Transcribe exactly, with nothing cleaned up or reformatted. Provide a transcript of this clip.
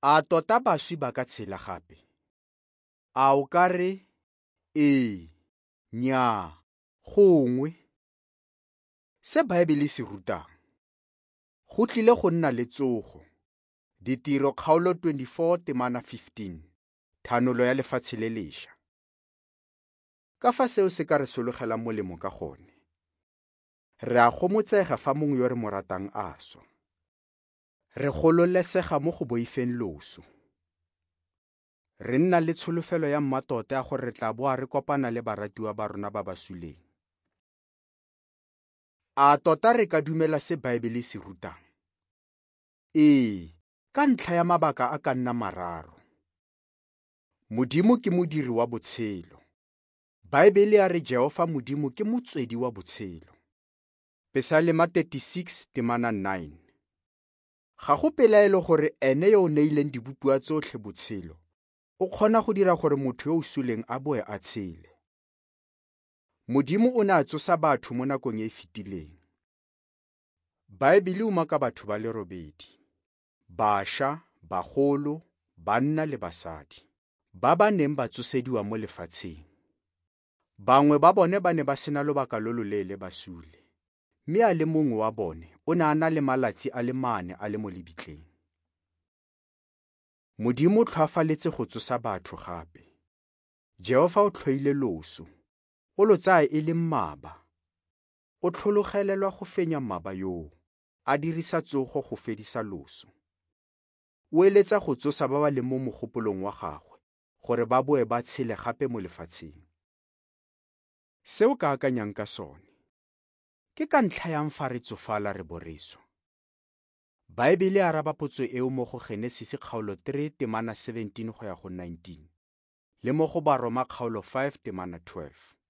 A tota baswi ba ka tshela gape? A o ka re ee, nnyaa, gongwe? Se Baebele se rutang. Go tlile go nna le tsogo. Ditiro kgaolo twenty-four temana fifteen. Thanolo ya lefatshe le lešwa. Ka fa seo se ka re sologelang molemo ka gone, re a gomotsega fa mongwe yo re mo ratang a swa. Re gololesega mo go boifeng loso. Re nna le tsholofelo ya mmatota ya gore re tla boa re kopana le baratiwa ba rona ba ba suleng. A tota re ka dumela se Baebele se rutang? Ee, ka ntlha ya mabaka a ka nna mararo. Modimo ke modiri wa botshelo. Baebele ya re Jehova Modimo ke motswedi wa botshelo. Psalm thirty-six temana nine. Ga go pelaelo gore ene yo o neileng dibupiwa tsotlhe botshelo, o kgona go dira gore motho yo o suleng a boe a tshele. Modimo o ne a tsosa batho mo nakong e e fetileng. Baebele uma ka batho ba le robedi: bašwa, bagolo, banna le basadi, ba ba neng ba tsosediwa mo lefatsheng. Bangwe ba bone ba ne ba sena lobaka lo loleele ba sule, mme a le mongwe wa bone o ne a na le malatsi a le mane a le mo lebitleng. Modimo o tlhoafaletse go tsosa batho gape. Jehova o tlhoile loso, o lo tsaya e le mmaba. O tlhologelelwa go fenya mmaba yoo, a dirisa tsogo go fedisa loso. O eletsa go tsosa ba ba leng mo mogopolong wa gagwe, gore ba boe ba tshele gape mo lefatsheng. Se o ka akanyang ka sone, ke ka ntlha yang fa re tsofala re bo re swa? Baebele a araba potso eo mo go Genesis kgaolo three temana seventeen go ya go nineteen, le mo go Baroma kgaolo five temana twelve.